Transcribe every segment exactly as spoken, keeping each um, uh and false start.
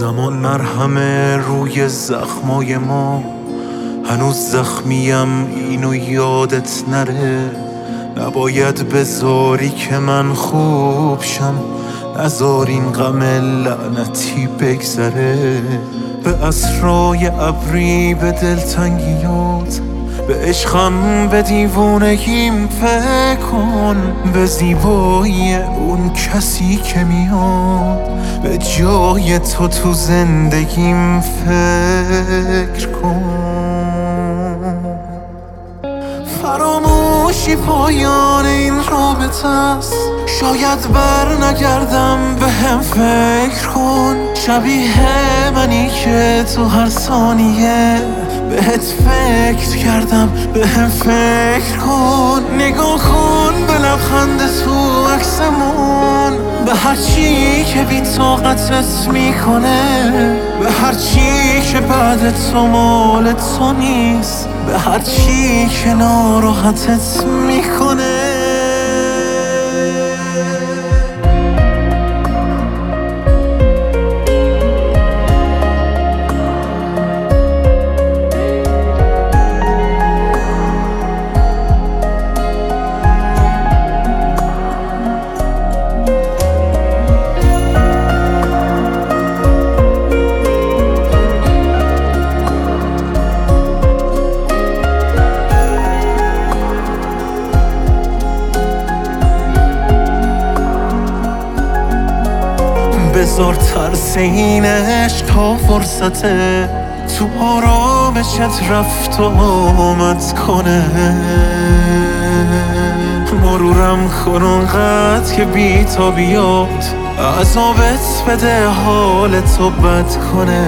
زمان مرهمه روی زخمای ما، هنوز زخمیم اینو یادت نره. نباید بذاری که من خوب شم، نذار این غم لعنتی بگذره. به اسرای ابری، به دلتنگیات، به عشقم، به دیوونگیم فکر کن. به زیبایی اون کسی که میاد به جای تو تو زندگیم فکر کن. فراموشی پایان این رابطه است، شاید بر نگردم، به هم فکر کن. شبیه منی که تو هر ثانیه بهت فکر کردم، به هم فکر کن. نگاه کن به لبخند تو عکسمون، به هر چی که بی طاقتت میکنه، به هر چی که بعد تو مال تو نیست، به هر چی که ناراحتت میکنه. بذار ترس این عشق تا فرصته تو آرامشت رفت و آمد کنه. مرورم کن اونقدر که بی تا بیاد، عذابت بده حالتو بد کنه.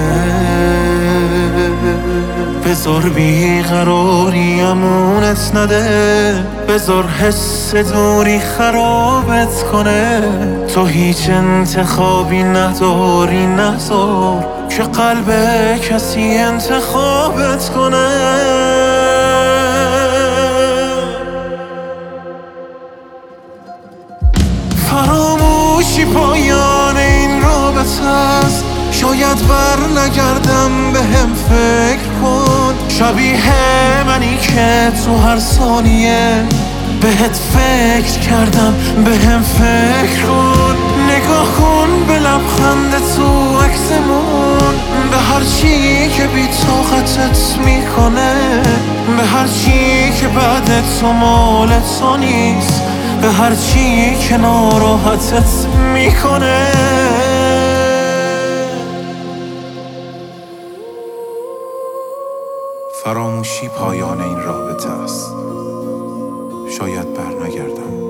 بذار بیقراری امونت نده، بذار حس دوری خرابت کنه. تو هیچ انتخابی نداری، نذار که قلب کسی انتخابت کنه. فراموشی پایان این رابطه است، شاید بر نگردم، به هم فکر کن. شبیه منی که تو هر ثانیه بهت فکر کردم، به هم فکر کن. نگاه کن به لبخند تو عکسمون، به هر چی که بی طاقتت میکنه، به هر چی که بعد تو مال تو نیست، به هر چی که ناراحتت میکنه. فراموشی پایان این رابطه است، شاید بر نگردم.